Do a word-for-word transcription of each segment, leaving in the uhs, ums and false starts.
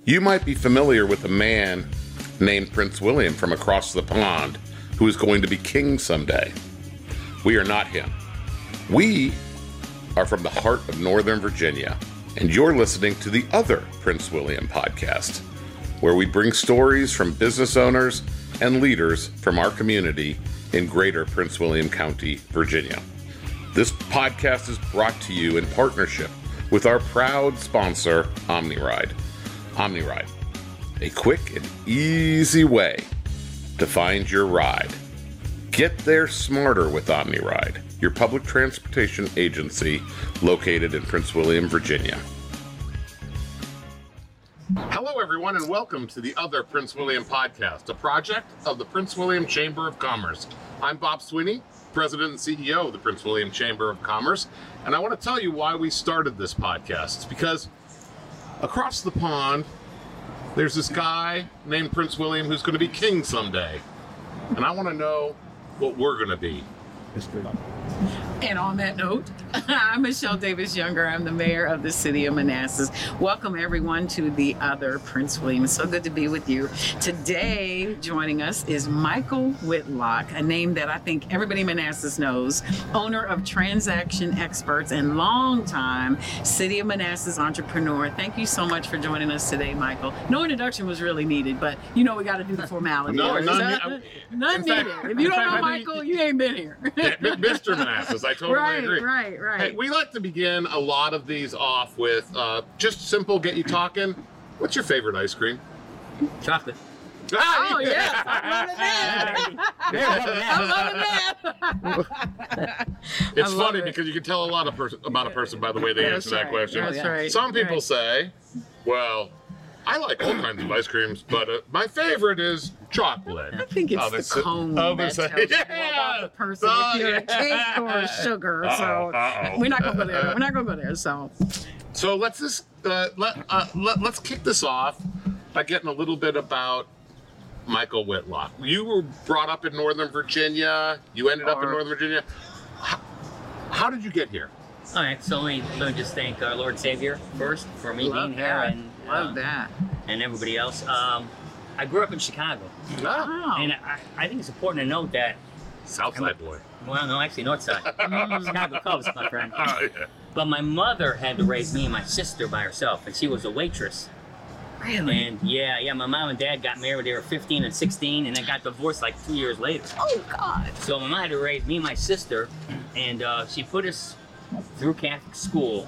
You might be familiar with a man named Prince William from across the pond who is going to be king someday. We are not him. We are from the heart of Northern Virginia, and you're listening to the other Prince William podcast, where we bring stories from business owners and leaders from our community in greater Prince William County, Virginia. This podcast is brought to you in partnership with our proud sponsor, OmniRide. OmniRide, a quick and easy way to find your ride. Get there smarter with OmniRide, your public transportation agency located in Prince William, Virginia. Hello, everyone, and welcome to the other Prince William podcast, a project of the Prince William Chamber of Commerce. I'm Bob Sweeney, President and C E O of the Prince William Chamber of Commerce, and I want to tell you why we started this podcast. It's because across the pond, there's this guy named Prince William who's going to be king someday, and I want to know what we're going to be. And on that note, I'm Michelle Davis Younger. I'm the mayor of the city of Manassas. Welcome everyone to the other Prince William. It's so good to be with you. Today, joining us is Michael Whitlock, a name that I think everybody in Manassas knows, owner of Transaction Experts and longtime City of Manassas entrepreneur. Thank you so much for joining us today, Michael. No introduction was really needed, but you know we got to do the formality. No, none, none, none needed. Fact, if you don't fact, know I Michael, think, you ain't been here. Mister Manassas, I totally right, agree. Right, right, Hey, we like to begin a lot of these off with uh, just simple, get you talking. What's your favorite ice cream? Chocolate. Oh, yes. I'm loving that. I'm loving that. It's I love funny it. because you can tell a lot of person about a person by the way they That's answer that right. question. That's right. Some people Right. say, well, I like all kinds of ice creams, but uh, my favorite is chocolate. I think it's Others the say- cone others that say- tells you more about the person Oh, if you're yeah. a cake or a sugar. Uh-oh, so uh-oh. we're not gonna go there. We're not gonna go there. So So let's just uh, let, uh, let let's kick this off by getting a little bit about Michael Whitlock. You were brought up in Northern Virginia. You ended up in Or- Northern Virginia. How, how did you get here? All right, so let me, let me just thank our Lord and Savior first for me love being here that. and Love uh, that. and everybody else. Um, I grew up in Chicago, Wow. and I, I think it's important to note that. Southside boy. Well, no, actually, North Side. Chicago Cubs, my friend. Oh, yeah. But my mother had to raise me and my sister by herself, and she was a waitress. Really? And yeah, yeah, my mom and dad got married when they were fifteen and sixteen, and then got divorced like two years later. Oh God. So my mom had to raise me and my sister, and uh, she put us through Catholic school.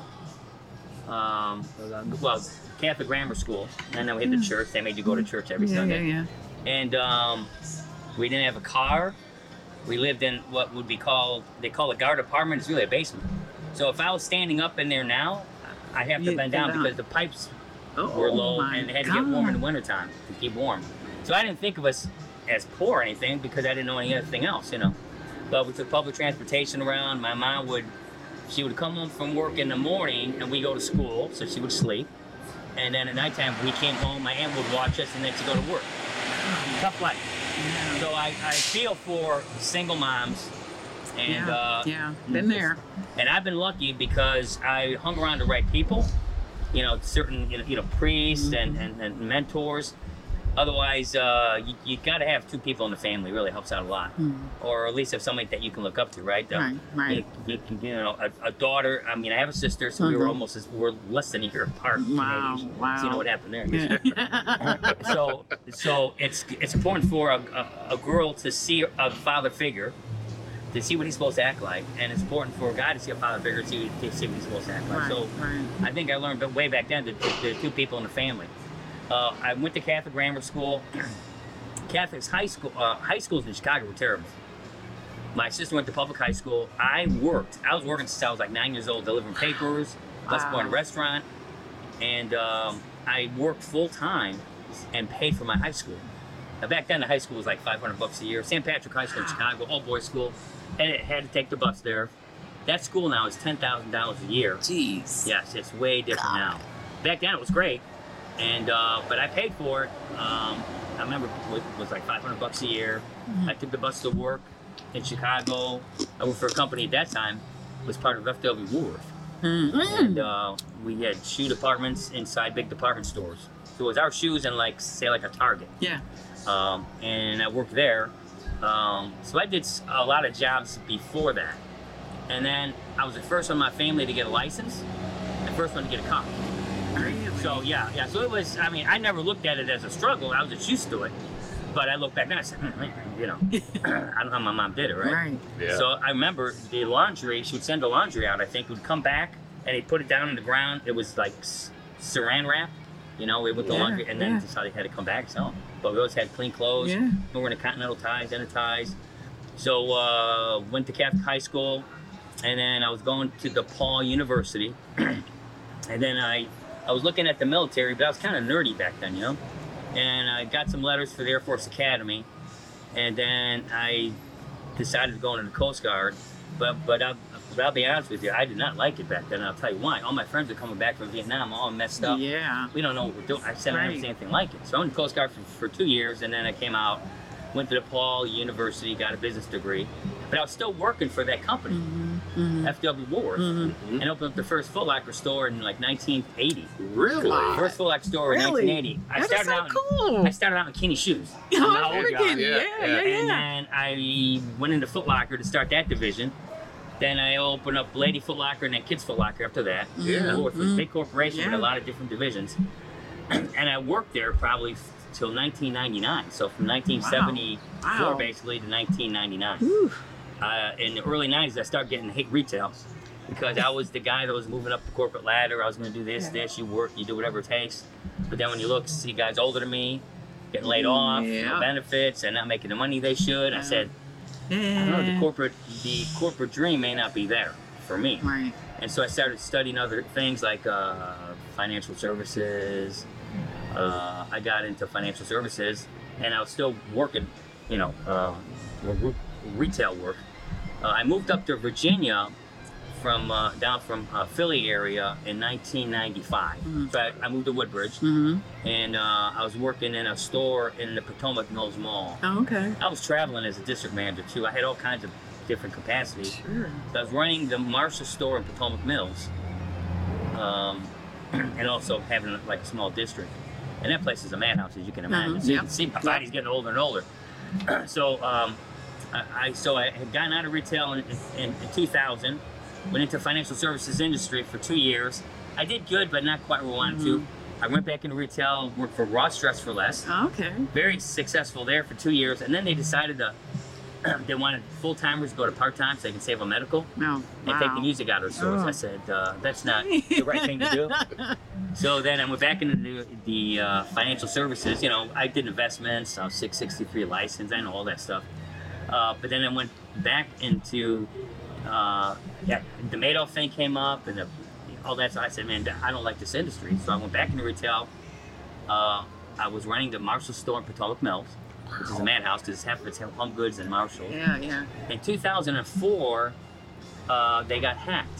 Um, well, Catholic grammar school, and then we hit the church. They made you go to church every Yeah, yeah, Sunday. yeah. And um, we didn't have a car. We lived in what would be called, they call it guard apartment. It's really a basement. So if I was standing up in there now, I'd have to You'd bend go down down. because the pipes Oh, were low my and they had to get warm in the God. wintertime to keep warm. So I didn't think of us as poor or anything because I didn't know anything else, you know. But we took public transportation around. My mom would, she would come home from work in the morning and we go to school, so she would sleep. And then at nighttime we came home, my aunt would watch us and then she'd go to work. Tough life. Yeah. So I, I feel for single moms and yeah. uh, yeah. Been there. and I've been lucky because I hung around the right people, you know, certain, you know, you know priests and, and, and mentors. Otherwise, uh, you, you got to have two people in the family. It really helps out a lot. Or at least have somebody that you can look up to, right? Uh, Right, right. You, you, you know, a, a daughter. I mean, I have a sister, so we were Mhm. almost as, we we're less than a year apart. Wow, maybe. wow. So you know what happened there. Yeah. so so it's it's important for a, a, a girl to see a father figure, to see what he's supposed to act like, and it's important for a guy to see a father figure to see, to see what he's supposed to act like. Right, so right. I think I learned way back then that the, the two people in the family. Uh, I went to Catholic grammar school. Catholic's high school uh, high schools in Chicago were terrible. My sister went to public high school. I worked. I was working since I was like nine years old, delivering papers, busboy in a Wow. restaurant, and um, I worked full time and paid for my high school. Now back then, the high school was like five hundred bucks a year. Saint Patrick High School in Chicago, all boys school, and it had to take the bus there. That school now is ten thousand dollars a year. Jeez. Yes, it's way different God. now. Back then, it was great, and uh, but I paid for it. Um, I remember it was like five hundred bucks a year. Mm-hmm. I took the bus to work in Chicago. I worked for a company at that time, was part of F W Woolworth. Mm-mm. And uh, we had shoe departments inside big department stores. So it was our shoes and like say like a Target. Yeah. Um, and I worked there. Um, so I did s- a lot of jobs before that. And then I was the first one in my family to get a license, the first one to get a car. So yeah, yeah. So it was, I mean, I never looked at it as a struggle. I was just used to it. But I look back now, I said, hmm, you know, I don't know how my mom did it, right? Right. Yeah. So I remember the laundry, she would send the laundry out, I think, would come back and they'd put it down on the ground. It was like s- saran wrap, you know, with the Yeah, laundry, and then yeah. that's how they had to come back. So, but we always had clean clothes. Yeah. We were in the Continental ties, and the ties. So, uh, went to Catholic high school, and then I was going to DePaul University. And then I, I was looking at the military, but I was kind of nerdy back then, you know? And I got some letters for the Air Force Academy, and then I decided to go into the Coast Guard. But but I'll, but I'll be honest with you, I did not like it back then. And I'll tell you why. All my friends are coming back from Vietnam, all messed up. Yeah. We don't know what we're doing. I said I never Right. seen anything like it. So I went to Coast Guard for, for two years, and then I came out, went to DePaul University, got a business degree. But I was still working for that company, Mm-hmm. F W Woolworth, Mm-hmm. and opened up the first Foot Locker store in like nineteen eighty. Really? God. First Foot Locker store in Really? nineteen eighty. I That is started so out. in- cool. I started out in Kenny Shoes. Oh, I'm an I'm old guy. freaking, Yeah, yeah, yeah, yeah. yeah. And then I went into Foot Locker to start that division. Then I opened up Lady Foot Locker and then Kids Foot Locker after that. Yeah. Woolworth was a big corporation with Yeah. a lot of different divisions. And I worked there probably f- till nineteen ninety-nine. So from nineteen seventy-four Wow. basically to nineteen ninety-nine. Whew. Uh, in the early nineties, I started getting hate retail because I was the guy that was moving up the corporate ladder. I was going to do this, Yeah. this, you work, you do whatever it takes. But then when you look, see guys older than me, getting laid off, no Yeah. benefits, and not making the money they should, I Yeah. said, I don't know, the Yeah. corporate, the corporate dream may not be there for me. Right. And so I started studying other things like uh, financial services. Uh, I got into financial services, and I was still working, you know, uh, re- retail work. Uh, I moved up to Virginia from uh, down from uh, Philly area in nineteen ninety-five. Mhm. So I, I moved to Woodbridge, Mm-hmm. and uh, I was working in a store in the Potomac Mills Mall. Oh, okay. I was traveling as a district manager too. I had all kinds of different capacities. Sure. So I was running the Marshall store in Potomac Mills, um, and also having like a small district. And that place is a madhouse, as you can imagine. Mhm, So you yep. can see my body's getting older and older. so um, I, I so I had gotten out of retail in, in, in two thousand, went into financial services industry for two years. I did good, but not quite where I wanted to. I went back into retail, worked for Ross Dress for Less. Oh, okay. Very successful there for two years, and then they decided to they wanted full timers to go to part time so they can save on medical No. and take the music out of the stores. Oh. I said uh, that's not the right thing to do. So then I went back into the, the uh, financial services. You know, I did investments, I was six sixty-three license, I know all that stuff. Uh, but then I went back into uh, yeah, the Madoff thing came up and the, all that. So I said, man, I don't like this industry. So I went back into retail. Uh, I was running the Marshall store in Potomac Mills, which is a madhouse because it's half it's Home Goods and Marshall. Yeah, yeah. In two thousand four, uh, they got hacked.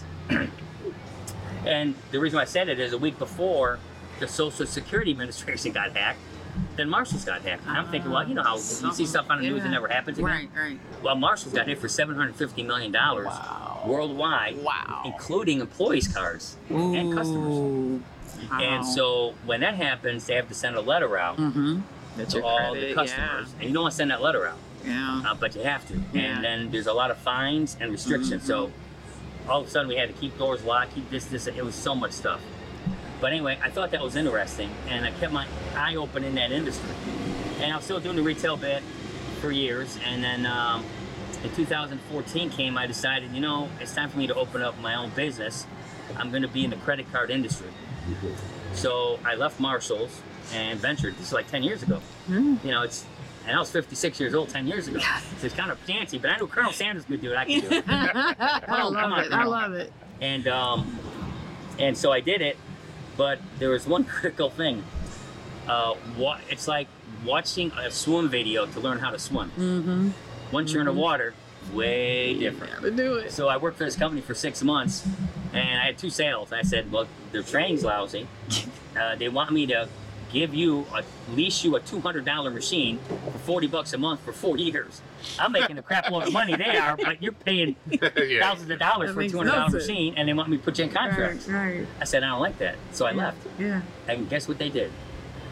And the reason why I said it is a week before the Social Security Administration got hacked, then Marshall's got hacked. And I'm thinking, well, you know how you see stuff on the news and Yeah. never happens again? Right, right. Well, Marshall's got hit for seven hundred fifty million dollars Wow. worldwide, Wow. including employees' cards and customers. Ooh. Wow. And so when that happens, they have to send a letter out Mm-hmm. That's to your all credit, the customers. And you don't want to send that letter out. Yeah. Uh, but you have to. Yeah. And then there's a lot of fines and restrictions. Mhm. So all of a sudden we had to keep doors locked, keep this, this. It was so much stuff. But anyway, I thought that was interesting, and I kept my eye open in that industry. And I was still doing the retail bit for years. And then um, in two thousand fourteen came, I decided, you know, it's time for me to open up my own business. I'm going to be in the credit card industry. So I left Marshall's and ventured. This is like ten years ago. Mm. You know, it's, and I was fifty-six years old ten years ago. So it's kind of fancy, but I knew Colonel Sanders could do it. I could do it. I on, love come on, it. I Colonel. love it. And um, and so I did it, but there was one critical thing. Uh, what it's like watching a swim video to learn how to swim. Mm-hmm. Once you're in the water, way different. Gotta do it. So I worked for this company for six months, and I had two sales. I said, "Well, their training's lousy. Uh, they want me to give you, a, lease you a two hundred dollar machine for forty bucks a month for four years. I'm making a crap load of money. They are, but you're paying yeah. thousands of dollars That for a makes two hundred dollar no sense. machine, and they want me to put you in contracts." Right, right. I said, "I don't like that." So I Yeah, left. Yeah. And guess what they did?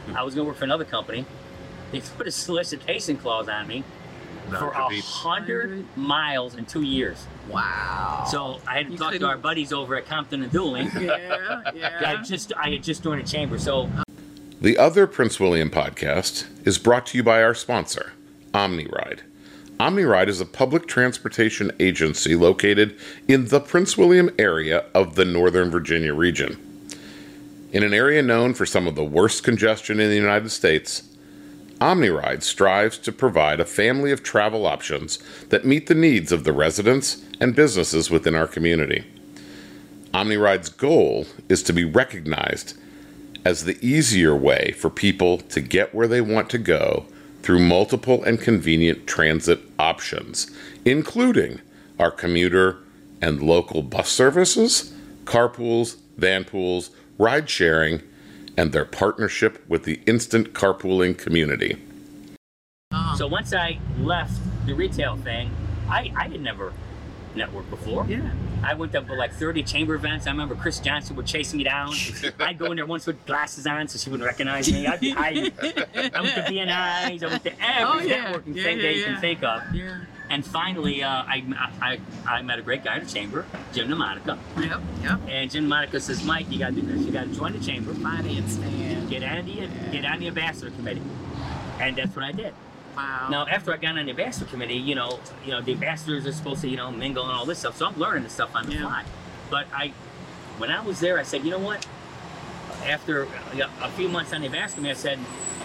I was going to work for another company. They put a solicitation clause on me Not for to a be- hundred miles in two years. Wow. So I had to You talk to couldn't- our buddies over at Compton and Dooling. yeah, I yeah. just I had just joined a chamber, so The Other Prince William podcast is brought to you by our sponsor, OmniRide. OmniRide is a public transportation agency located in the Prince William area of the Northern Virginia region. In an area known for some of the worst congestion in the United States, OmniRide strives to provide a family of travel options that meet the needs of the residents and businesses within our community. OmniRide's goal is to be recognized as the easier way for people to get where they want to go through multiple and convenient transit options, including our commuter and local bus services, carpools, vanpools, ride sharing, and their partnership with the instant carpooling community. so once I left the retail thing, I I had never networked before. Yeah. I went to like thirty chamber events. I remember Chris Johnson would chase me down. I'd go in there once with glasses on so she wouldn't recognize me. I'd be hiding. I went to B N I's. I went to every Oh, yeah. networking Yeah, thing yeah, that you yeah. can think of. Yeah. And finally, uh, I, I I met a great guy in the chamber, Jim DeMonica. Yep. Yep. And Jim DeMonica says, Mike, you got to do this. You got to join the chamber. Finance man. Get on the get on the ambassador committee. And that's what I did. Wow. Now, after I got on the ambassador committee, you know, you know, the ambassadors are supposed to, you know, mingle and all this stuff. So I'm learning this stuff on the Yeah. fly. But I, when I was there, I said, you know what? After a few months on the ambassador committee, I said,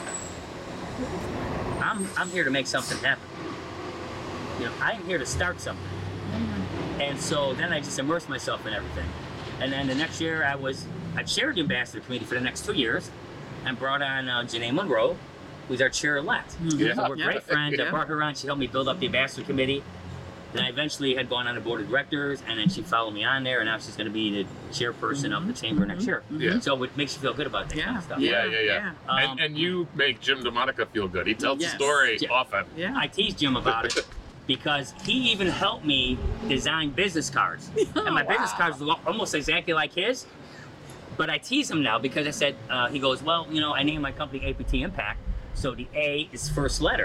I'm I'm here to make something happen. You know, I'm here to start something. And so then I just immersed myself in everything. And then the next year, I was I chaired the ambassador committee for the next two years, and brought on uh, Janae Monroe, who's our chair-elect. Yeah. So we're Yeah. great friends. Yeah. I brought her on. She helped me build up the ambassador committee. Then I eventually had gone on the board of directors, and then she followed me on there, and now she's going to be the chairperson of the chamber next year. Yeah. So it makes you feel good about that kind Yeah. of stuff. Yeah, yeah, yeah. Um, and, and you make Jim DeMonica feel good. He tells Yes. the story Yeah. often. Yeah. I teased Jim about it because he even helped me design business cards. And my business Wow. cards look almost exactly like his. But I tease him now because I said, uh, he goes, well, you know, I named my company A P T Impact, so the A is first letter.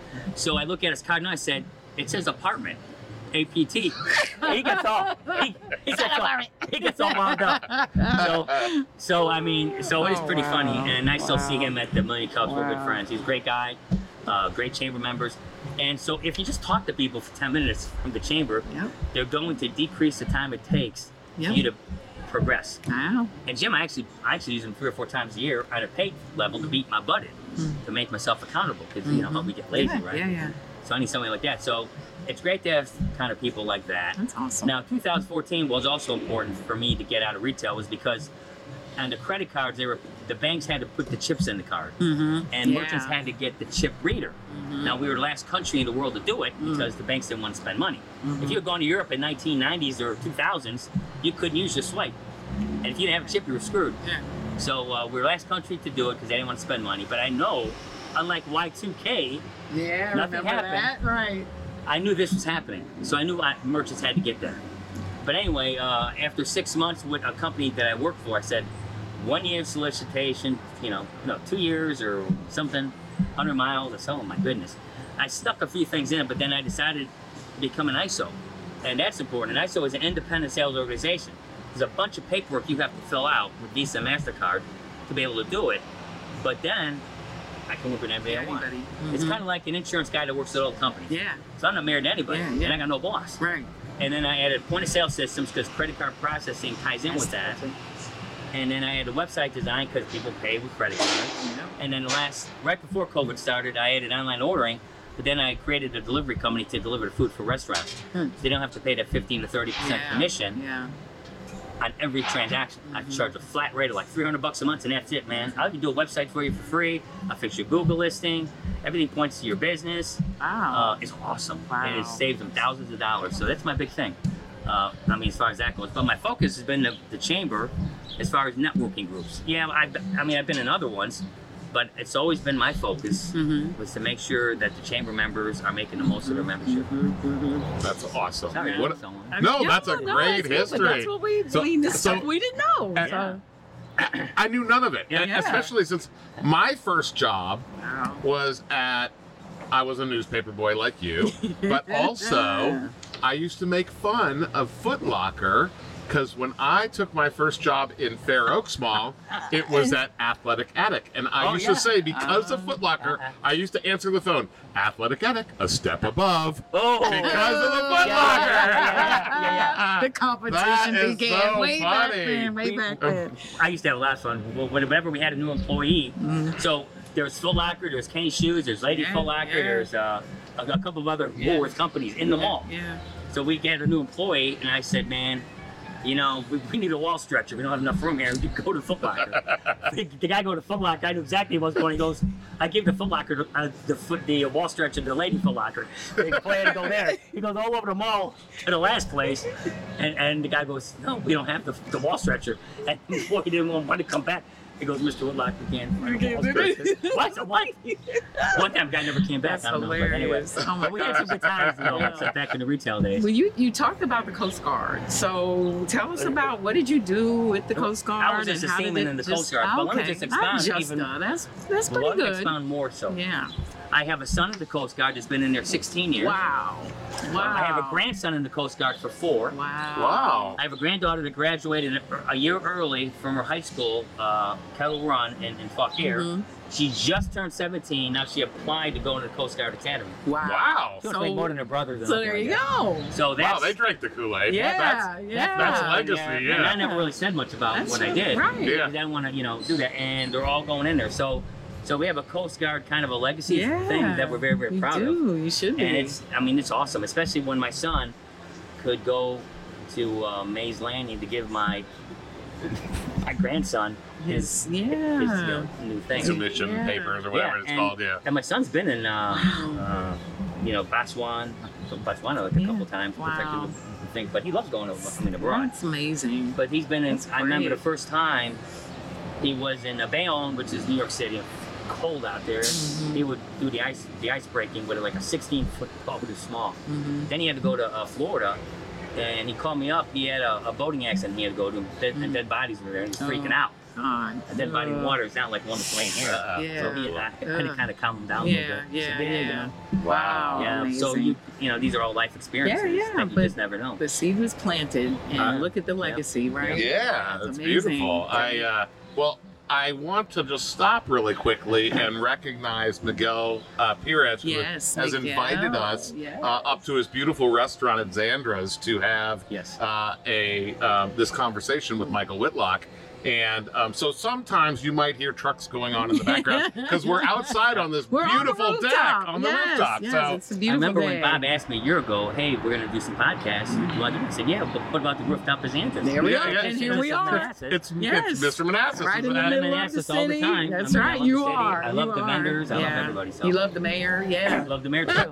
So I look at his card and I said, it says apartment, A P T. He gets all, he, he gets all, he gets all wound up. So, so I mean, so it's Oh, pretty wow. funny, and I still see Wow. him at the Million Cubs. We're good Wow. friends. He's a great guy, uh, great chamber members. And so if you just talk to people for ten minutes from the chamber, Yep. they're going to decrease the time it takes Yep. for you to progress. Wow. And Jim, I actually, I actually use him three or four times a year at a pay level to beat my butt in, to make myself accountable. Because you know how we get lazy, Mm-hmm. yeah, right? Yeah, yeah. So I need somebody like that. So it's great to have kind of people like that. That's awesome. Now, two thousand fourteen was also important for me to get out of retail, was because on the credit cards, they were the banks had to put the chips in the card, Mm-hmm. and Yeah. merchants had to get the chip reader. Now we were the last country in the world to do it because the banks didn't want to spend money. If you had gone to Europe in nineteen nineties or two thousands, you couldn't use your swipe, and if you didn't have a chip, you were screwed. Yeah. So uh, we were the last country to do it because they didn't want to spend money. But I know, unlike Y two K, Yeah. Nothing remember happened. that? Right. I knew this was happening, so I knew I, merchants had to get there. But anyway, uh, after six months with a company that I worked for, I said, one year of solicitation, you know, no, two years or something, one hundred miles or so, oh my goodness. I stuck a few things in, but then I decided to become an I S O. And that's important. An I S O is an independent sales organization. There's a bunch of paperwork you have to fill out with Visa and MasterCard to be able to do it. But then I can work with anybody I want. Anybody. It's Mhm. kind of like an insurance guy that works at all companies. Yeah. So I'm not married to anybody, Yeah, yeah. and I got no boss. Right. And then I added point of sale systems because credit card processing ties in with that. And then I added website design because people pay with credit cards. Yep. And then last, right before COVID started, I added online ordering. But then I created a delivery company to deliver food for restaurants. Hmm. So they don't have to pay that fifteen to thirty percent Yeah. commission Yeah. on every transaction. I charge a flat rate of like three hundred bucks a month, and that's it, man. I can do a website for you for free. I'll fix your Google listing. Everything points to your business. Wow. Uh, it's awesome. Wow. And it saves them thousands of dollars. So that's my big thing. Uh, I mean, as far as that goes. But my focus has been the, the chamber as far as networking groups. Yeah, I've, I mean, I've been in other ones, but it's always been my focus Mhm. was to make sure that the chamber members are making the most of their membership. That's awesome. Sorry, What a- someone. No, Yeah, that's a no, great it's good, but history. That's what we, So- we the so- stuff we didn't know. And- so. I knew none of it, and Yeah. especially since my first job Wow. was at. I was a newspaper boy like you, but also I used to make fun of Foot Locker because when I took my first job in Fair Oaks Mall, it was at Athletic Attic, and I Oh, used yeah. to say because of Foot Locker, I used to answer the phone, Athletic Attic, a step above, Oh, because of the Foot Yeah, Locker. yeah, yeah, yeah, The competition That is began so way back funny. then, way We- back then. I used to have a lot of fun. Well, Whenever we had a new employee, so there was Foot Locker, there's Kenny Shoes, there's Lady Yeah, Foot Locker, yeah. there's uh, a, a couple of other Yeah. Woolworths companies in the mall. Yeah. So we get a new employee, and I said, man, you know, we, we need a wall stretcher. We don't have enough room here. You go to Foot Locker. the, the guy go to Foot Locker. I knew exactly what was going. He goes, I gave the Foot Locker uh, the foot the wall stretcher to the Lady Foot Locker. They plan to go there. He goes all over the mall to the last place, and, and the guy goes, no, we don't have the, the wall stretcher. And the employee didn't want to come back. He goes, Mister Woodlock, we can't find a wall stretcher. What? What? One time, guy never came back. That's I don't know. But anyway, hilarious. Oh my we had some good times, you know, Yeah. back in the retail days. Well, you, you talked about the Coast Guard. So tell us about what did you do with the Coast Guard? I was just and a how did seaman it in the just- Coast Guard, but let me okay. just expound Not just, even- uh, that's that's Well, pretty let me good. expound more so. Yeah. I have a son in the Coast Guard that's been in there sixteen years. Wow. Wow. I have a grandson in the Coast Guard for four. Wow. Wow. I have a granddaughter that graduated a year early from her high school, uh, Kettle Run in, in Fauquier. Mhm. She just turned seventeen. Now she applied to go into the Coast Guard Academy. Wow. Wow. She wants So- to make more than her brother. So there you go. So that's, Wow, they drank the Kool-Aid. Yeah, That's, yeah. that's uh, legacy, And yeah. I never really said much about That's what I right, did. right. Yeah. I didn't want to, you know, do that. And they're all going in there. So, so we have a Coast Guard kind of a legacy Yeah. thing that we're very, very you proud of. do. You should be. And it's, I mean, it's awesome, especially when my son could go to uh, Mays Landing to give my my grandson his, yeah. his you know, new thing. Submission Yeah. papers or whatever Yeah, it's and- called, yeah. And my son's been in, uh, Wow. uh, you know, Botswana, Botswana like a Yeah. couple times, Wow. protected the thing, but he loves going to, I mean, abroad. That's amazing. But he's been in, That's I remember great. the first time he was in Bayonne, which is New York City, cold out there. Mhm. He would do the ice the ice breaking with like a sixteen foot boat, it was small. Mhm. Then he had to go to uh, Florida, and he called me up. He had a, a boating accident he had to go to, dead, and dead bodies were there, and he was freaking Oh. out. God. A dead body in Uh, water is not like one that's laying here. Uh, Yeah. So he, I had to Uh, kind of calm him down a Yeah, little bit. yeah, So, there you yeah. go. Wow. Yeah, amazing. so you you know these are all life experiences Yeah, yeah, that you but- just never know. The seed was planted, and Uh, look at the legacy, right? Yeah, That's that's amazing. beautiful. I uh, well, I want to just stop really quickly and recognize Miguel uh, Perez, who Yes, has Miguel. invited us Yes. uh, up to his beautiful restaurant at Zandra's to have Yes. uh, a uh, this conversation with Michael Whitlock. And um, so sometimes you might hear trucks going on in the background because we're outside on this We're on the beautiful deck rooftop. on the Yes, rooftop. yes, so it's a I beautiful remember day. when Bob asked me a year ago, "Hey, we're gonna do some podcasts." You want to do it? I said, "Yeah, but what about the rooftop is Anthony?" There we Yeah, are, yeah, and it's- here it's- we are. it's, it's Yes. Mister Manassas. Right in isn't the it? middle of the Manassas all the city. time. That's I mean, I right. love You the city. are. I love You the are. vendors. I love Yeah. everybody, so. You love the mayor. I Yeah. love the mayor too.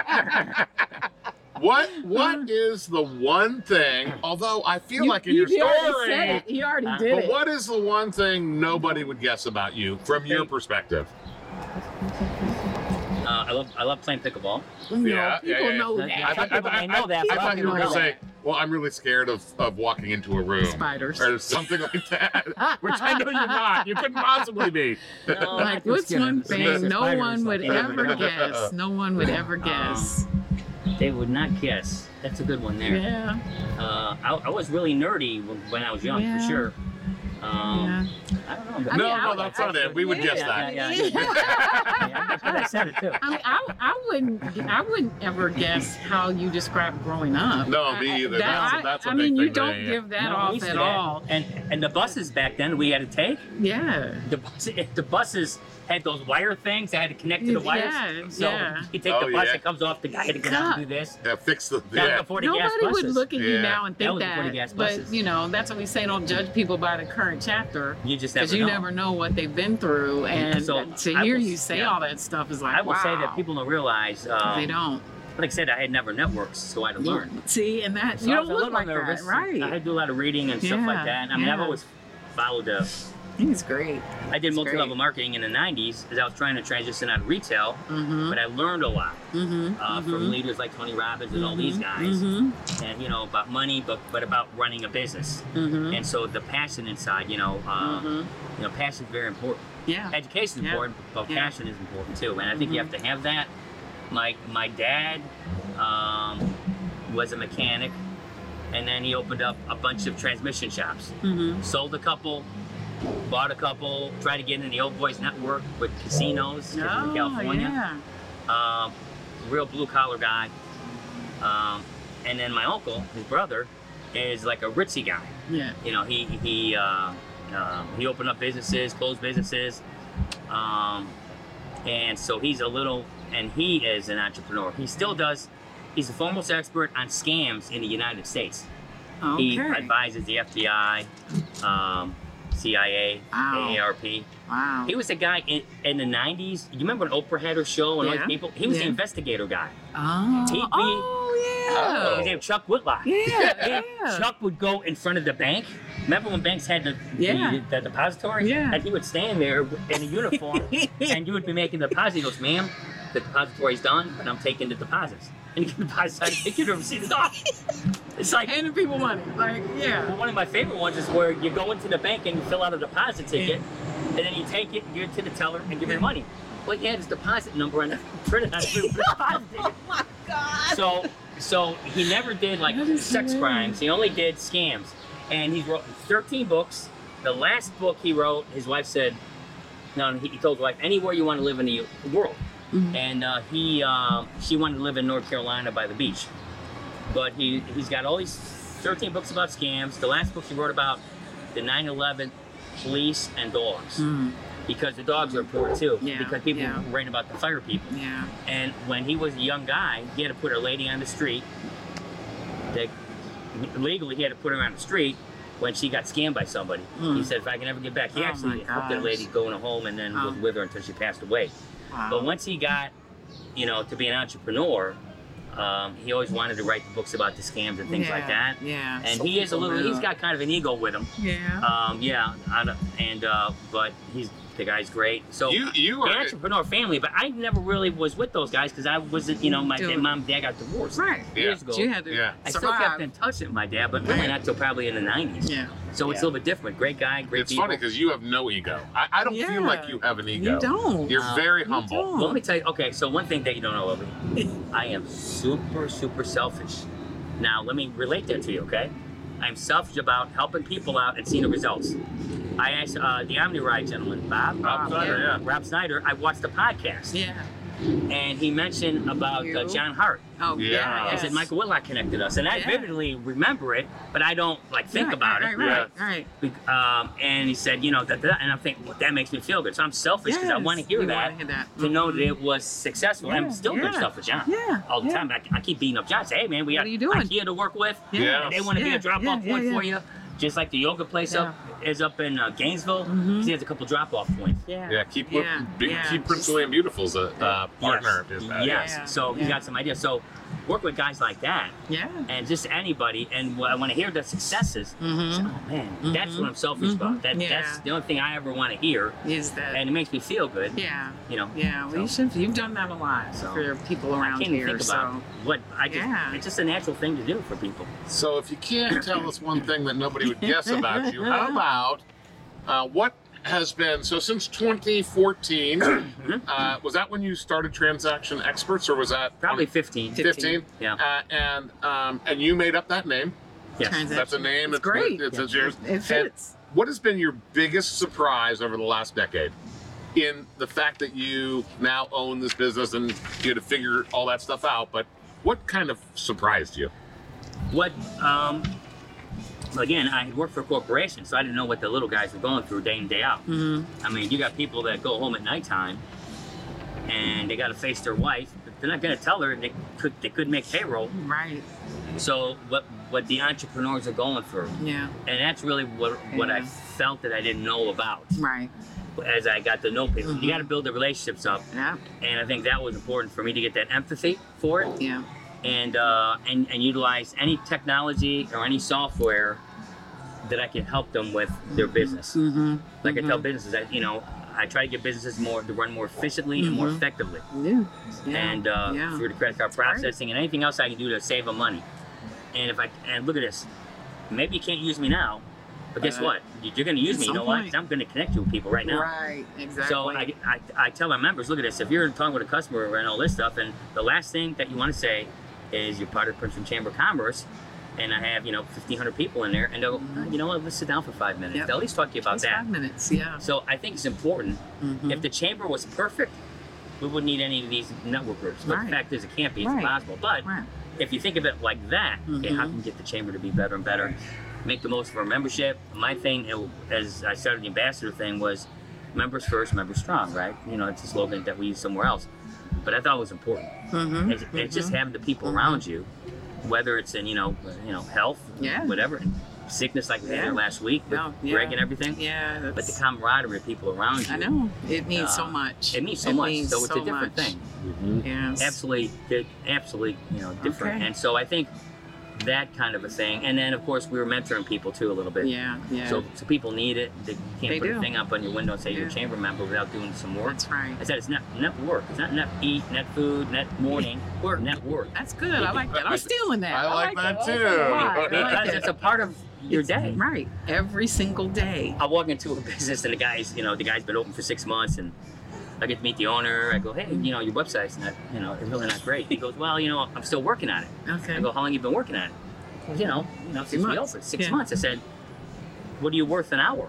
What what is the one thing? Although I feel You- like in you- your he already story, said it. He already Uh, did but it. what is the one thing nobody would guess about you from your Hey. perspective? Uh, I love I love playing pickleball. You know, Yeah, people yeah, yeah. know Yeah, that. yeah. Some people may know that, I but thought you were people going to don't. say, "Well, I'm really scared of, of walking into a room." Spiders. Or something like that, which I know you're not. You couldn't possibly be. No, Like, I'm what's scared one of thing snakes or no spiders, one would like, they ever never know. guess? No one would ever guess. They would not guess. That's a good one there. Yeah. Uh, I, I was really nerdy when, when I was young, Yeah. for sure. Yeah. Um, I don't know. I no, mean, no, I- that's not it. We would guess Yeah, that. yeah, yeah. Yeah, I said it too. I mean, I, I wouldn't, I wouldn't ever guess how you describe growing up. No, I- me I- either. that- That's a- I- that's a I big mean, you thing to don't me. give that No, we off used to at do that. all. And and the buses back then we had to take. Yeah. The bus, the buses had those wire things that had to connect to the wires. Yeah, so yeah. you take Oh, the bus, yeah. it comes off, the guy had to get out and do this. Yeah, fix the. That was Yeah. before the gas Nobody buses. would look at you Yeah. now and That think was before that, the gas but buses. you know that's what we say. Don't judge people by the current chapter You just never because you know. never know what they've been through, and So, to I hear will- you say yeah. all that stuff is like I will wow. say that people don't realize. Um, they don't. Like I said, I had never networks, so I had to learn. See, and that So you I don't was a look little like nervous. that, right? I had to do a lot of reading and stuff Yeah, like that. I mean, I've yeah. always followed the He's great. I did That's multi-level great. marketing in the nineties as I was trying to transition out of retail, Mm-hmm. but I learned a lot Mm-hmm. uh, from leaders like Tony Robbins and all these guys, Mm-hmm. and you know about money, but but about running a business. Mm-hmm. And so the passion inside, you know, uh, Mhm. you know, passion is very important. Yeah. Education is Yeah. important, but Yeah. passion is important too. And I think you Mhm. have to have that. My my dad um, was a mechanic, and then he opened up a bunch of transmission shops. Mm-hmm. Sold a couple, bought a couple, tried to get in the old boys network with casinos 'cause Oh, in California. yeah. Um, real blue collar guy. Um, and then my uncle, his brother, is like a ritzy guy. Yeah. You know, he he uh, um, he opened up businesses, closed businesses, um, and so he's a little, and he is an entrepreneur. He still does. He's the foremost expert on scams in the United States. He Okay. advises the F B I, um, C I A, Wow. A A R P. Wow. He was the guy in, in the nineties. You remember when Oprah had her show and all Yeah. these people? He was the Yeah. investigator guy. Oh. He- we- oh His yeah. name Chuck Whitlock. Yeah. Yeah, Yeah. Chuck would go in front of the bank. Remember when banks had the, Yeah. the, the depository? Yeah. And he would stand there in a uniform and you would be making the deposit. He goes, ma'am, the depository's done, but I'm taking the deposits. And you can deposit, take your receipts off. It's like, Handing people money. Like, yeah. well, one of my favorite ones is where you go into the bank and you fill out a deposit ticket, and then you take it, and give it to the teller, and give your money. Well, he had his deposit number and printed on his deposit ticket. Oh my God. So, so he never did like That is sex hilarious. crimes. He only did scams, and he wrote thirteen books. The last book he wrote, his wife said, "No." He he told his wife, "Anywhere you want to live in the world." Mhm. And uh, he, um, she wanted to live in North Carolina by the beach. But he he's got all these thirteen books about scams. The last book he wrote about the nine eleven police and dogs, Mm. because the dogs are important too. Yeah, Because people yeah. were writing about the fire people. Yeah. And when he was a young guy, he had to put a lady on the street. That legally he had to put her on the street when she got scammed by somebody. Mm. He said, if I can ever get back, he Oh actually my helped that gosh. lady go in a home and then was Oh. with her until she passed away. Wow. But once he got, you know, to be an entrepreneur, um, he always wanted to write the books about the scams and things yeah. like that. Yeah. And So he is a people little, know. he's got kind of an ego with him. Yeah. Um, yeah, I don't- and uh, but he's the guy's great. So You you the are entrepreneur family, but I never really was with those guys because I wasn't, you know, my Dude. dad, mom and dad got divorced Right. years Yeah. ago. But you had to Yeah. I still survive. kept in touch with my dad, but really Right. not till probably in the nineties. Yeah. So it's Yeah. a little bit different. Great guy, great It's people. funny because you have no ego. I, I don't Yeah. feel like you have an ego. You don't. You're No. very You humble. don't. Well, let me tell you. Okay, so one thing that you don't know of me, I am super, super selfish. Now, let me relate that to you, okay? I'm selfish about helping people out and seeing the results. I asked uh, the Omni Ride gentleman, Bob, Rob Snyder, yeah. Rob Snyder. I watched the podcast, Yeah. and he mentioned about uh, You? John Hart. Oh Yeah. yeah. He yes. said Michael Whitlock connected us, and I Yeah. vividly remember it, but I don't like think Right, about right, it. Right. Right. right. Be- Um, and he said, you know, that, that and I'm thinking, well, that makes me feel good. So I'm selfish because I Yes, want to hear you that, wanna hear that. to know Mhm. that it was successful. I'm Yeah, still doing yeah. stuff with John Yeah. all the yeah. time. I, I keep beating up John. Say, hey man, we What got are you doing? IKEA to work with. Yeah. And they want to be Yeah, a drop-off yeah, point yeah, for yeah. you. Just like the yoga place up is up in uh, Gainesville. Mhm. He has a couple drop-off points. Yeah. Yeah, keep Yeah, be, yeah. keep Prince William Beautiful's a uh, partner of his. Yes. uh, Yes. Yeah, So he's yeah. got some ideas. So work with guys like that, Yeah. and just anybody. And when I want to hear the successes, say, Mm-hmm. oh man, that's Mhm. what I'm selfish Mhm. about. That, Yeah. That's the only thing I ever want to hear, Is that? and it makes me feel good. yeah. You know. Yeah. Well, you So- should. You've done that a lot So, for people I around can't even here. think about So. what I just. Yeah. It's just a natural thing to do for people. So if you can't tell us one thing that nobody would guess about you, how about uh, what has been so since twenty fourteen? uh, was that when you started Transaction Experts, or was that Probably fifteen. fifteen? Yeah. Uh, and um, and you made up that name. Yes. Transaction. That's a name. It's great. It's, it's Yeah. yours. It And fits. what has been your biggest surprise over the last decade in the fact that you now own this business and you had to figure all that stuff out? But what kind of surprised you? What? Um. Again, I had worked for a corporation, so I didn't know what the little guys were going through day in day out. Mm-hmm. I mean, you got people that go home at nighttime and they got to face their wife. But they're not going to tell her they could they could make payroll. Right. So what what the entrepreneurs are going through, Yeah. and that's really what what I Yeah. felt that I didn't know about Right. as I got to know people. Mhm. You got to build the relationships up, Yeah. and I think that was important for me to get that empathy for it, Yeah. and uh, and and utilize any technology or any software that I can help them with their business. Mm-hmm. Like I tell businesses that, you know, I try to get businesses more to run more efficiently and more effectively. Yeah. Yeah. And uh, yeah. through the credit card processing and anything else I can do to save them money. And if I and look at this, maybe you can't use me now, but guess Uh, what? You're going to use at me. You some know what? point. 'Cause I'm going to connect you with people right now. Right. Exactly. So I, I, I tell my members, look at this. If you're talking with a customer and all this stuff, and the last thing that you want to say is you're part of the Prince William Chamber of Commerce, and I have, you know, fifteen hundred people in there, and they'll go, oh, you know what, let's sit down for five minutes. Yep. They'll at least talk to you about Just that. Five minutes. Yeah. So I think it's important. Mhm. If the chamber was perfect, we wouldn't need any of these network groups. But Right. the fact is, it can't be. It's Right. impossible. But Right. if you think of it like that, okay, how Mhm. can we get the chamber to be better and better? Make the most of our membership. My thing, it, as I started the ambassador thing, was members first, members strong, right? You know, it's a slogan that we use somewhere else. But I thought it was important. Mm-hmm. It's, it's just having the people around you, whether it's in, you know, you know, health, Yeah. whatever, sickness like we had Yeah. here last week with Yeah, yeah. Greg and everything. Yeah. But the That's, camaraderie of people around you. I know. It means so Uh, much. It means so much. means so it's so a different much. thing. Yes. Absolutely, di- absolutely, you know, different. Okay. And so I think that kind of a thing. And then of course we were mentoring people too a little bit. Yeah. Yeah. So, so people need it. They can't They put do. a thing up on your window and say you're a Yeah. chamber member without doing some work. That's right. I said it's not net work. It's not net eat, net food, net morning, Work. net work. That's good. I like that. I'm stealing that. I like that I too. like that a lot. I like Because that. it's a part of your It's- day. Right. Every single day. I walk into a business and the guy's, you know, the guy's been open for six months and I get to meet the owner. I go, hey, you know, your website's not, you know, it's really not great. He goes, well, you know, I'm still working on it. Okay. I go, how long you been working on it? He goes, you know, you know, since we months. opened, six Yeah. months. I said, what are you worth an hour?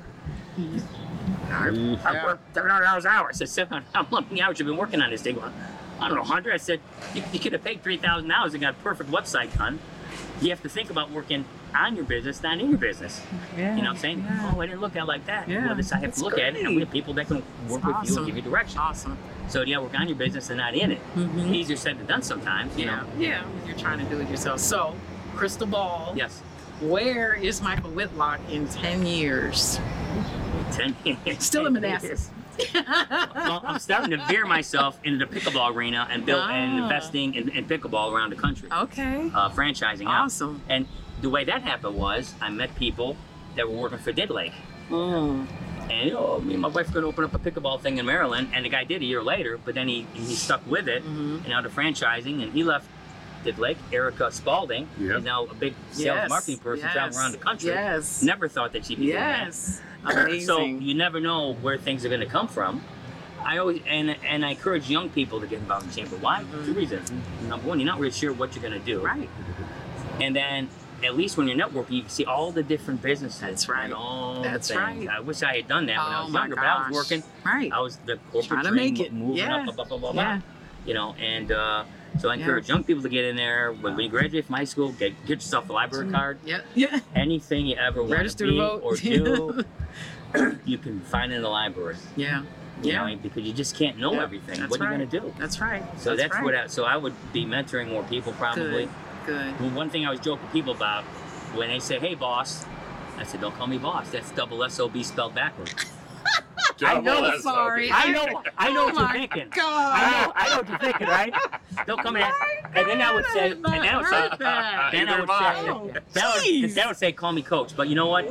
I, I Yeah. work seven hundred dollars an hour. I said, seven hundred, how many hours you been working on this thing? Well, I don't know, one hundred. I said, you, you could have paid three thousand dollars and got a perfect website done. You have to think about working on your business, not in your business. Yeah. You know what I'm saying? Yeah. Oh, I didn't look at it like that. Yeah, Well, this, I have that's to look at it, and we great. have people that can work That's with you awesome. and give you direction. Awesome. So, yeah, work on your business and not in it. Mhm. Easier said than done sometimes, you Yeah. know? Yeah. You're trying to do it yourself. So, crystal ball. Yes. Where is Michael Whitlock in ten years? ten years. Still in Manassas. Well, I'm starting to veer myself into the pickleball arena and build and Ah. investing in, in pickleball around the country, Okay. uh, franchising out. Awesome. And the way that happened was I met people that were working for Did Lake. Mm. And you know, me and my wife were gonna open up a pickleball thing in Maryland, and the guy did a year later, but then he, he stuck with it, Mhm. and now the franchising, and he left Did Lake. Erica Spalding Yep. is now a big sales Yes. marketing person yes. traveling around the country. Yes. Never thought that she'd be doing that. Yes. Amazing. So you never know where things are going to come from. I always and and I encourage young people to get involved in the chamber. Why? Two reasons. Number one, you're not really sure what you're going to do, right. and then at least when you're networking, you can see all the different businesses. That's right. And all That's the things. right. I wish I had done that when I Oh was my younger, but I was gosh. working. Right. I was the corporate Trying to dream, make it. moving Yeah. up, blah, blah, blah, blah, Yeah. you know, and uh, so I encourage young people to get in there. When, when you graduate from high school, get get yourself a library card. Yeah. Yeah. Anything you ever want to Register to be vote. or do, you can find it in the library. Yeah. You Yeah. know, because you just can't know Yeah, everything. that's What are you right. going to do? That's right. So that's, right. what I, so I would be mentoring more people probably. Good. Good. Well, one thing I was joking people about when they say, "Hey, boss," I said, "Don't call me boss. That's double S O B spelled backwards." I know, sorry. I know, I know Oh what you're my thinking. God. I know, I know what you're thinking, right? Don't come in. And then I would say, and then I would say, heard that. then I Either would am I. say, Oh, that would, jeez. that would say, "Call me coach." But you know what?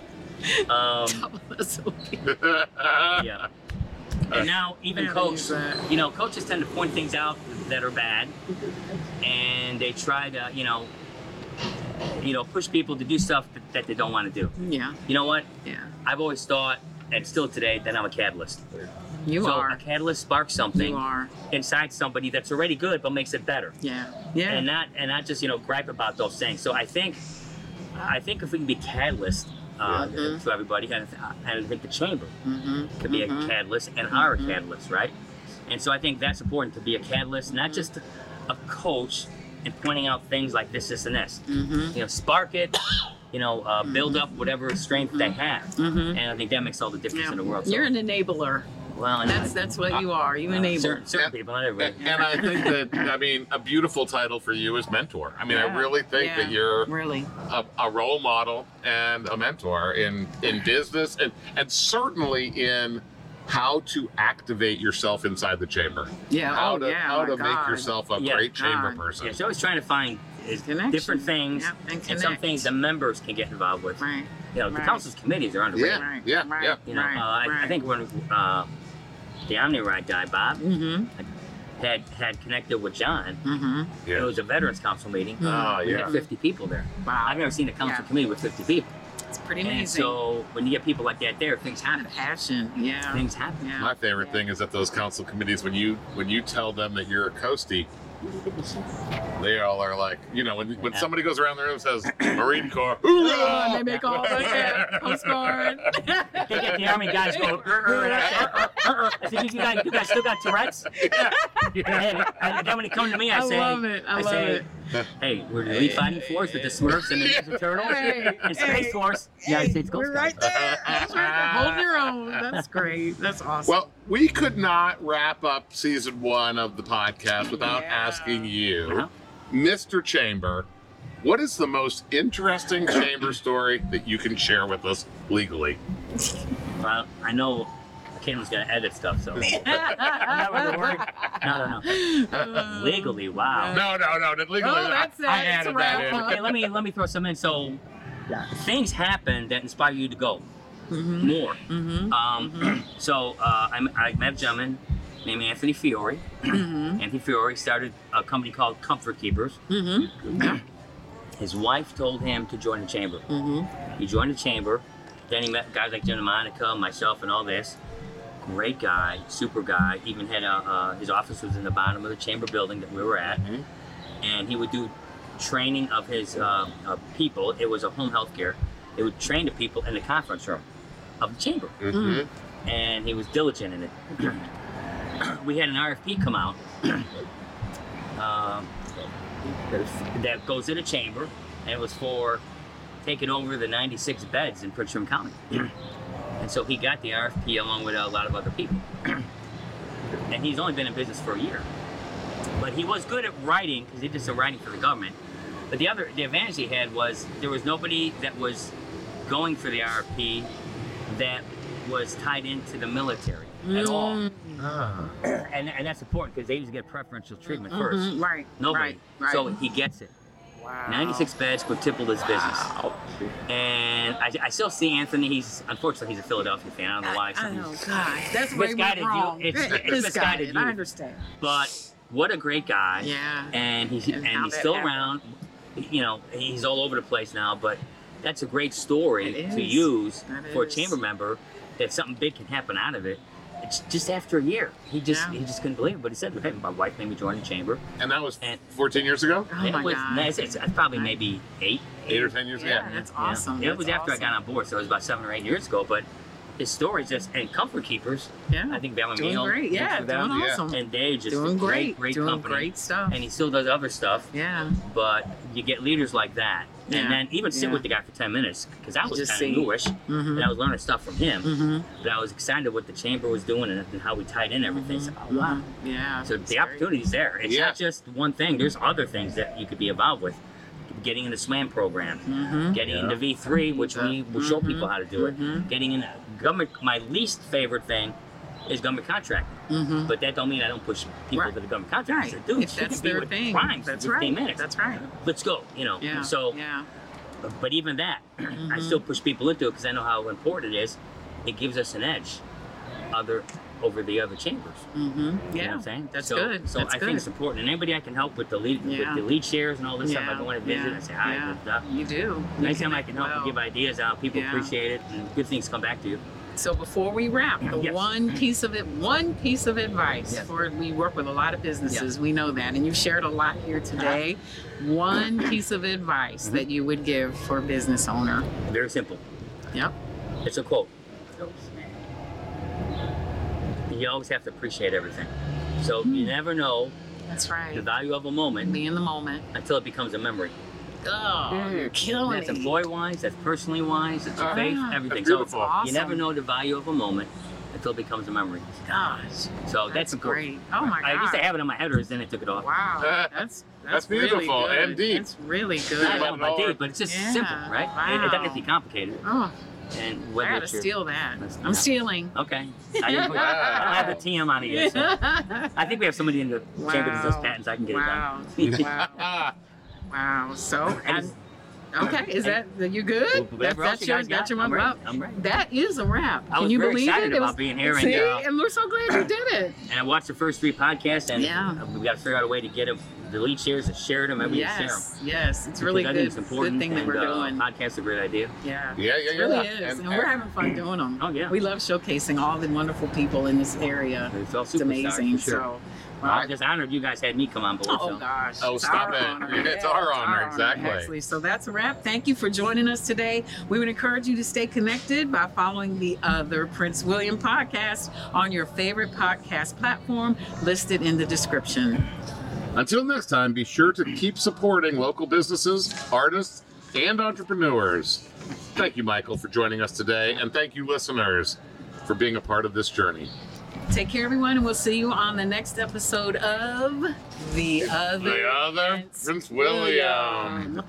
Um, yeah. And now even Yeah, coach, use that. you know, coaches tend to point things out that are bad, and they try to, you know, you know, push people to do stuff that, that they don't want to do. Yeah. You know what? Yeah. I've always thought, and still today, that I'm a catalyst. You so are. a catalyst sparks something You are. inside somebody that's already good, but makes it better. Yeah. Yeah. And not and not just you know gripe about those things. So I think, I think if we can be catalyst uh, Mhm. to everybody, and, and I think the chamber mm-hmm. could be Mhm. a catalyst and are Mhm. a catalyst, right? And so I think that's important to be a catalyst, not just a coach and pointing out things like this, this, and this. Mm-hmm. You know, spark it. You know, uh, build up whatever strength they have, Mhm. and I think that makes all the difference Yeah. in the world. So, You're an enabler. well, and That's that's what you are. You enable. certain, certain people, not everybody. And, and I think that, I mean, a beautiful title for you is mentor. I mean, I Yeah. really think Yeah. that you're Really. a, a role model and a mentor in, in business and, and certainly in how to activate yourself inside the chamber. Yeah. How oh to, yeah. how my to make God. yourself a Yeah. great chamber God. person. Yeah, so always trying to find is Connection. different things Yeah, and and some connect. things the members can get involved with. Right. You know, the right. council's committees are underrated. Yeah, Right, yeah, right, yeah. You know, right, uh, I, I right. think when uh, the OmniRide guy, Bob, Mm-hmm. had had connected with John, Mm-hmm. it was a Veterans Council meeting. Oh, We yeah. had fifty people there. Wow. I've never seen a council Yeah. committee with fifty people. It's pretty And amazing. so when you get people like that there, things happen. Passion. Yeah. Things happen. Yeah. My favorite Yeah. thing is at those council committees when you when you tell them that you're a coastie, they all are like, you know, when when Yeah. somebody goes around the room and says Marine Corps, Oh, hoorah! and they make all the yeah, Coast Guard. They get the army guys go. "Er, er," and I say, "Er, er, er." I said, you guys, you guys still got Tourette's? And and then when they come to me, I, I say, love it. I love say, it. hey, we're the elite fighting force with the Smurfs and the Ninja Turtles Hey, and Space hey, Force, United States Coast We're Guard. right there. That's right. Hold your own. That's great. That's awesome. Well, we could not wrap up season one of the podcast without Yeah. asking you, Uh-huh. Mister Chamber, what is the most interesting chamber story that you can share with us legally? Well, I know Caitlin's gonna edit stuff, so. I'm not really worried. No, no, no. Legally, wow. No, no, no. Legally, Oh, that's it. I It's added a that wrap in. up. Okay, let me let me throw some in. So, things happen that inspire you to go more. Mm-hmm. Um, so uh, I, I met a gentleman named Anthony Fiore. Mm-hmm. Anthony Fiore started a company called Comfort Keepers. Mm-hmm. His wife told him to join the chamber. Mm-hmm. He joined the chamber. Then he met guys like Jim Monica, myself, and all this. Great guy, super guy. Even had a, uh, his office was in the bottom of the chamber building that we were at, Mhm. and he would do training of his uh, uh, people. It was a home health care. He would train the people in the conference room of the chamber, Mhm. and he was diligent in it. We had an R F P come out um, that goes to the chamber, and it was for taking over the ninety-six beds in Prince William County. And so he got the R F P along with a lot of other people. And he's only been in business for a year. But he was good at writing, because he did some writing for the government. But the other, the advantage he had was there was nobody that was going for the R F P that was tied into the military at all. Mm. Ah. And, and that's important, because they used to get preferential treatment first. Mhm. Right. Nobody. Right. Right. So he gets it. wow. ninety-six beds quadrupled his business. And I, I still see Anthony. He's unfortunately he's a Philadelphia fan. I don't know why. I, I know, Something- God, that's where he went Misguided you. wrong. It's- it's Misguided. misguided you. I understand. But what a great guy. Yeah. And he's And and, how he's that still happened. around. You know, he's all over the place now. But that's a great story It to is. use That for a is. chamber member. That something big can happen out of it. It's just after a year. He just Yeah. he just couldn't believe it. But he said, "Hey, my wife made me join the chamber." And that was And- fourteen years ago? Oh it my was God. it's, it's, it's probably Right. maybe eight. Eight or ten years ago? Yeah, that's awesome. It was That's after awesome. I got on board, so it was about seven or eight years ago. But his stories just and Comfort Keepers. Yeah. I think Val and doing Neil great. works Yeah, for doing them. Yeah. awesome. And they just doing great. great, great doing company. great stuff. And he still does other stuff. yeah. But you get leaders like that, Yeah. and then even sit Yeah. with the guy for ten minutes because I was Just kind see. of newish, Mm-hmm. and I was learning stuff from him. Mm-hmm. But I was excited what the chamber was doing and, and how we tied in everything. So, oh, wow. Yeah. So it's the great. opportunity's there. It's Yeah. not just one thing. There's other things that you could be involved with. Getting into SWAM programs, Mhm. getting Yeah. into V three, which we will show Mhm. people how to do it. Mhm. Getting in government. My least favorite thing is government contracting, Mm-hmm. but that don't mean I don't push people Right. to the government contract. I Right. said, dude, if she that's can be their with thing. crimes That's in fifteen right. minutes. That's right. Let's go. You know. Yeah. So, yeah. but even that, I Mhm. still push people into it because I know how important it is. It gives us an edge, other over the other chambers. Mm-hmm. You know Yeah. what I'm saying? That's so, good. So That's I good. think it's important. And anybody I can help with the lead Yeah. with the lead shares and all this yeah. stuff, I go in and visit. yeah. I say hi. Yeah. and stuff. You do. You Anytime I connect can help well. and give ideas out, people Yeah. appreciate it, and good things come back to you. So before we wrap, the Yes. one piece of it, one piece of advice Yes. for we work with a lot of businesses. We know that, and you've shared a lot here today. One piece of advice Mhm. that you would give for a business owner. Very simple. Yep. It's a quote. You always have to appreciate everything. So you never know That's the right. value of a moment Be in the moment. until it becomes a memory. Oh, you're killing That's it. employee wise, that's personally wise, it's your Ah, faith, that's everything. beautiful. So Awesome. you never know the value of a moment until it becomes a memory. Gosh, So that's, that's important. great. Oh my I used to God. have it in my headers, then I took it off. Wow, Uh, that's that's that's, really beautiful good. and deep. That's really I good. don't know about deep, but it's just Yeah. simple, right? It, it doesn't have to be Wow. complicated. Oh, And I whether gotta it's your- steal that. That's- I'm stealing. Okay. I, didn't put, I don't have the T M on it yet. So. I think we have somebody in the chamber that does Wow. patents. I can get Wow. it done. Wow. Wow. So, I and just- Okay, is that you good? Whatever That's, else that's you your, guys that's got, your I'm one. ready. Well, I'm ready. that is a wrap. I Can was you very believe excited it? It about was, being here, and, see, uh, and we're so glad you did it. And I watched the first three podcasts, and Yeah. we got to figure out a way to get them, delete shares and share them. Maybe share them. Yes, yes, it's really Because I think good. it's important. Good thing that and, we're uh, doing. Podcast's a great idea. Yeah. Yeah, yeah, It yeah. really is, And- and, we're having fun doing them. Oh, yeah. We love showcasing all the wonderful people in this area. It's all It's superstars, amazing. for sure. So, Well, well, I'm just honored you guys had me come on board. oh so. gosh. Oh, it's stop our it. honor. It's Yeah, our honor, exactly. Actually, so that's a wrap. Thank you for joining us today. We would encourage you to stay connected by following the other Prince William podcast on your favorite podcast platform listed in the description. Until next time, be sure to keep supporting local businesses, artists, and entrepreneurs. Thank you, Michael, for joining us today, and thank you, listeners, for being a part of this journey. Take care, everyone, and we'll see you on the next episode of The Other, The other Prince William.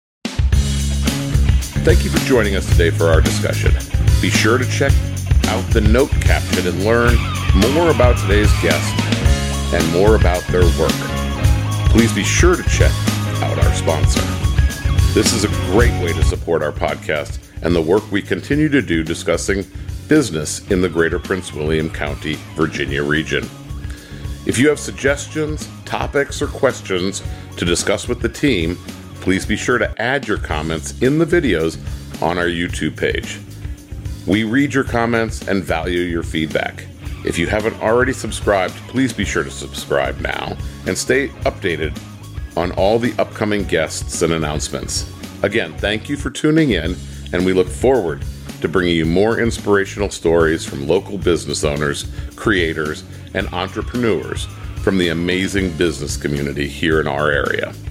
Thank you for joining us today for our discussion. Be sure to check out the note caption and learn more about today's guest and more about their work. Please be sure to check out our sponsor. This is a great way to support our podcast and the work we continue to do discussing business in the greater Prince William County, Virginia region. If you have suggestions, topics, or questions to discuss with the team, please be sure to add your comments in the videos on our YouTube page. We read your comments and value your feedback. If you haven't already subscribed, please be sure to subscribe now and stay updated on all the upcoming guests and announcements. Again, thank you for tuning in, and we look forward to bringing you more inspirational stories from local business owners, creators, and entrepreneurs from the amazing business community here in our area.